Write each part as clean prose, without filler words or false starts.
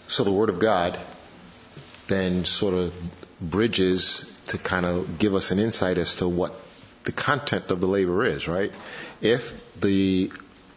So the Word of God then sort of bridges to kind of give us an insight as to what the content of the laver is, right? If the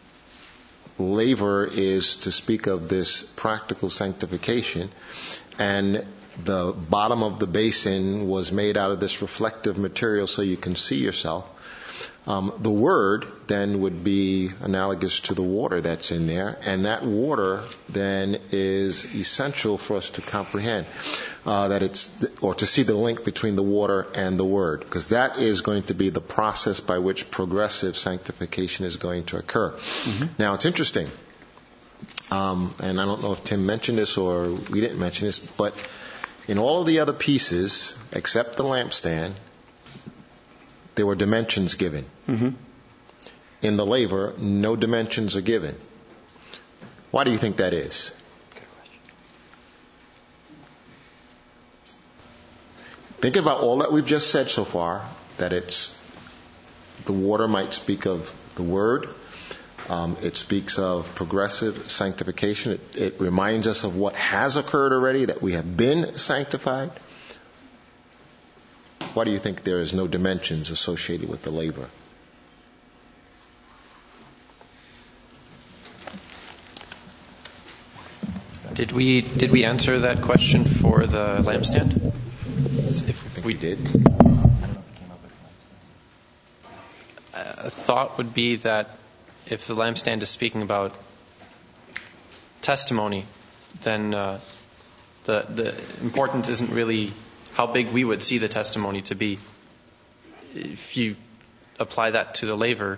laver is to speak of this practical sanctification, and the bottom of the basin was made out of this reflective material so you can see yourself, the Word then would be analogous to the water that's in there, and that water then is essential for us to comprehend or to see the link between the water and the Word, because that is going to be the process by which progressive sanctification is going to occur. Mm-hmm. Now, it's interesting, and I don't know if Tim mentioned this or we didn't mention this, but in all of the other pieces, except the lampstand, there were dimensions given. Mm-hmm. In the laver, no dimensions are given. Why do you think that is? Think about all that we've just said so far, that it's the water might speak of the Word. It speaks of progressive sanctification. It reminds us of what has occurred already, that we have been sanctified. Why do you think there is no dimensions associated with the laver? Did we answer that question for the lampstand? If we did. A thought would be that if the lampstand is speaking about testimony, then the importance isn't really how big we would see the testimony to be. If you apply that to the laver,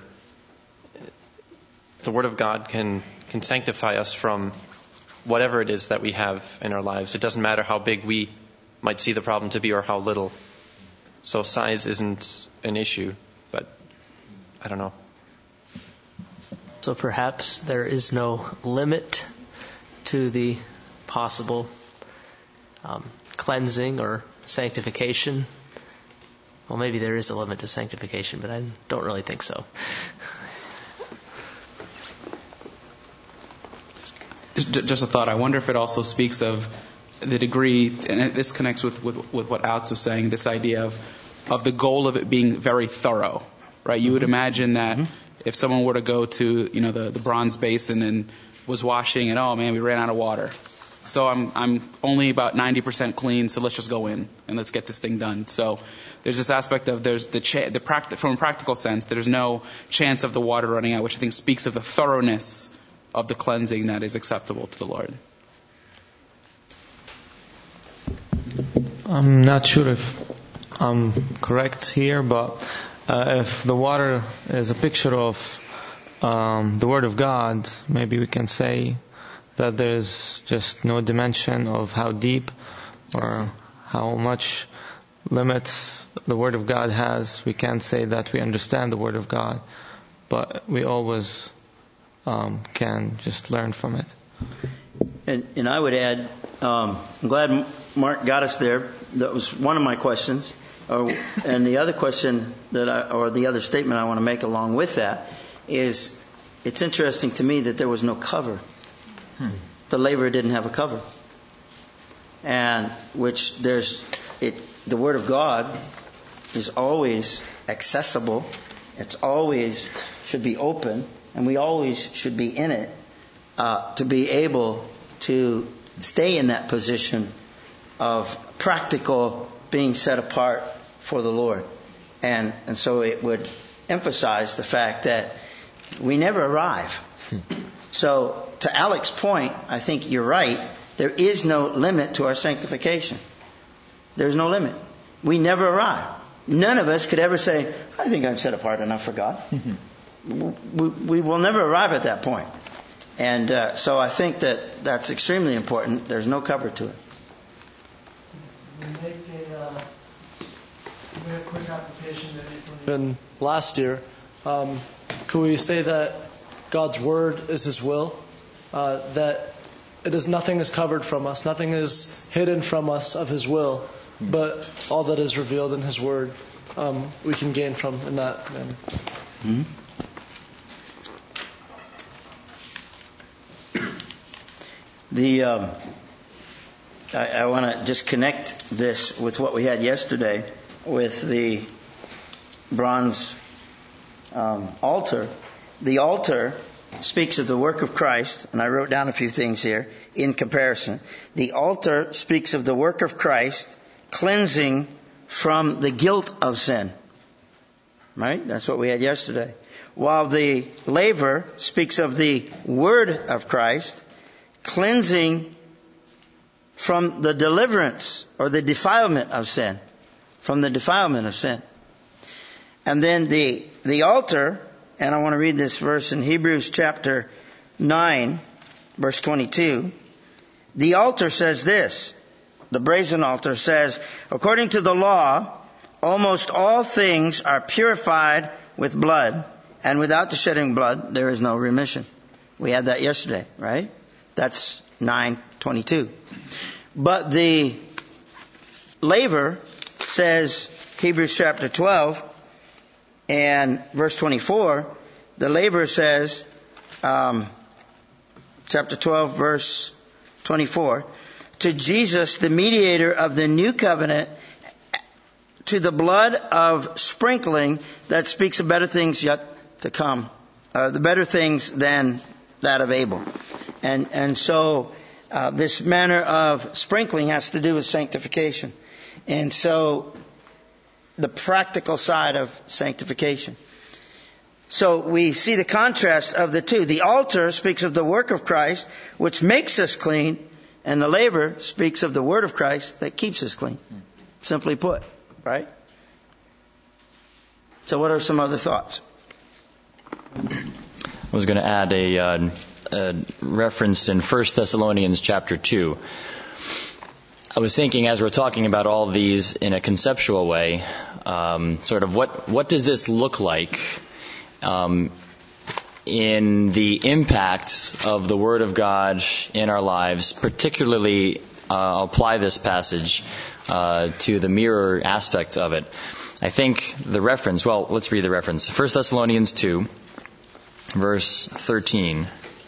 the Word of God can sanctify us from whatever it is that we have in our lives. It doesn't matter how big we might see the problem to be or how little. So size isn't an issue, but I don't know. So perhaps there is no limit to the possible cleansing or sanctification. Well, maybe there is a limit to sanctification, but I don't really think so. Just a thought. I wonder if it also speaks of the degree, and this connects with what Alex was saying, this idea of the goal of it being very thorough, right? You would imagine that if someone were to go to, the bronze basin and was washing and, oh man, we ran out of water. So I'm only about 90% clean, so let's just go in and let's get this thing done. So there's this aspect of from a practical sense, there's no chance of the water running out, which I think speaks of the thoroughness of the cleansing that is acceptable to the Lord. I'm not sure if I'm correct here, but if the water is a picture of the Word of God, maybe we can say that there's just no dimension of how deep or how much limits the Word of God has. We can't say that we understand the Word of God, but we always can just learn from it. And I would add, I'm glad Mark got us there. That was one of my questions. And the other question or the other statement I want to make along with that is, it's interesting to me that there was no cover. The laver didn't have a cover. And the Word of God is always accessible. It's always should be open, and we always should be in it to be able to stay in that position of practical being set apart for the Lord. And so it would emphasize the fact that we never arrive. So to Alex's point, I think you're right. There is no limit to our sanctification. There's no limit. We never arrive. None of us could ever say, I think I'm set apart enough for God. We will never arrive at that point. And so I think that's extremely important. There's no cover to it. Make a quick application maybe last year. Could we say that God's Word is His will? That nothing is covered from us, nothing is hidden from us of His will, but all that is revealed in His Word we can gain from in that manner. Mm-hmm. I want to just connect this with what we had yesterday with the bronze altar. The altar speaks of the work of Christ, and I wrote down a few things here in comparison. The altar speaks of the work of Christ cleansing from the guilt of sin. Right? That's what we had yesterday. While the laver speaks of the word of Christ cleansing from the deliverance or the defilement of sin. From the defilement of sin. And then the altar, and I want to read this verse in Hebrews chapter 9, verse 22. The altar says this, the brazen altar says, according to the law, almost all things are purified with blood, and without the shedding of blood, there is no remission. We had that yesterday, right? That's 9:22. But the laver says, Hebrews chapter 12 and verse 24, the laver says, chapter 12 verse 24, to Jesus, the mediator of the new covenant, to the blood of sprinkling that speaks of better things yet to come, the better things than that of Abel. And so this manner of sprinkling has to do with sanctification. And so the practical side of sanctification. So we see the contrast of the two. The altar speaks of the work of Christ, which makes us clean, and the laver speaks of the word of Christ that keeps us clean. Simply put, right? So what are some other thoughts? I was going to add a reference in 1 Thessalonians chapter 2. I was thinking as we're talking about all these in a conceptual way, sort of what does this look like in the impact of the Word of God in our lives, particularly I'll apply this passage to the mirror aspect of it. I think the reference, well, let's read the reference. 1 Thessalonians 2, verse 13.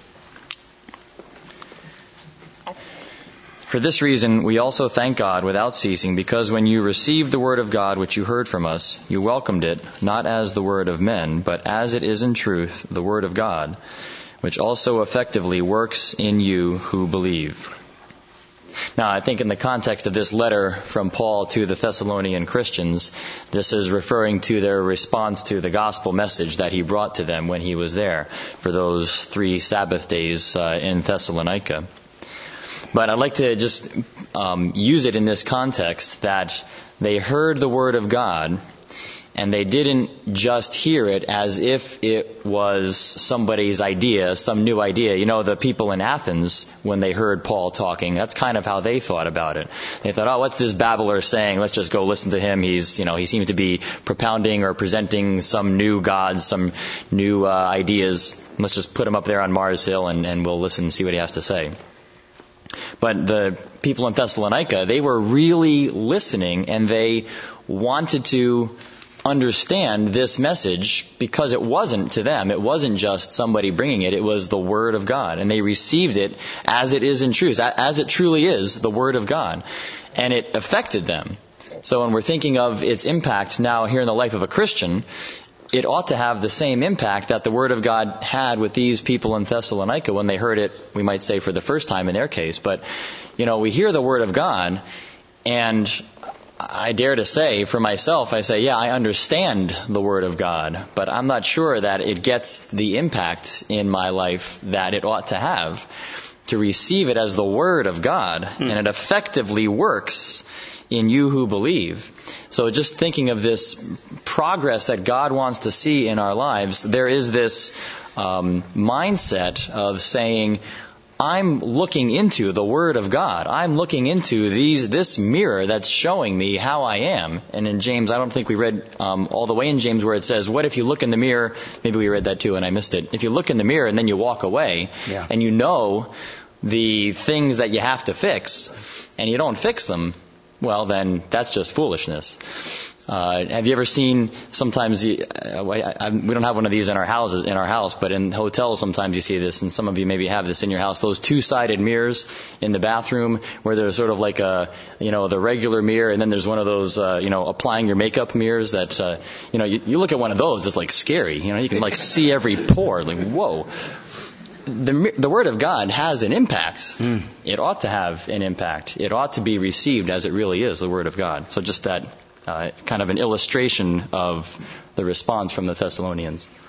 For this reason, we also thank God without ceasing, because when you received the word of God which you heard from us, you welcomed it, not as the word of men, but as it is in truth, the word of God, which also effectively works in you who believe. Now, I think in the context of this letter from Paul to the Thessalonian Christians, this is referring to their response to the gospel message that he brought to them when he was there for those 3 Sabbath days in Thessalonica. But I'd like to just use it in this context that they heard the word of God, and they didn't just hear it as if it was somebody's idea, some new idea. You know, the people in Athens, when they heard Paul talking, that's kind of how they thought about it. They thought, oh, what's this babbler saying? Let's just go listen to him. He seems to be propounding or presenting some new gods, some new ideas. Let's just put him up there on Mars Hill and we'll listen and see what he has to say. But the people in Thessalonica, they were really listening, and they wanted to understand this message because it wasn't to them. It wasn't just somebody bringing it. It was the Word of God. And they received it as it is in truth, as it truly is the Word of God. And it affected them. So when we're thinking of its impact now here in the life of a Christian, it ought to have the same impact that the Word of God had with these people in Thessalonica when they heard it, we might say for the first time in their case. But, we hear the Word of God, and I dare to say for myself, I say, yeah, I understand the Word of God, but I'm not sure that it gets the impact in my life that it ought to have. To receive it as the Word of God, and it effectively works in you who believe. So just thinking of this progress that God wants to see in our lives, there is this mindset of saying, I'm looking into the Word of God. I'm looking into this mirror that's showing me how I am. And in James, I don't think we read all the way in James where it says, what if you look in the mirror? Maybe we read that too and I missed it. If you look in the mirror and then you walk away, and you know the things that you have to fix, and you don't fix them, well, then that's just foolishness. Have you ever seen sometimes, we don't have one of these in our house, but in hotels sometimes you see this, and some of you maybe have this in your house, those two-sided mirrors in the bathroom where there's sort of like the regular mirror, and then there's one of those, applying your makeup mirrors that, you look at one of those, it's like scary. You can like see every pore, like, whoa. The Word of God has an impact. It ought to have an impact. It ought to be received as it really is, the Word of God. So just that kind of an illustration of the response from the Thessalonians.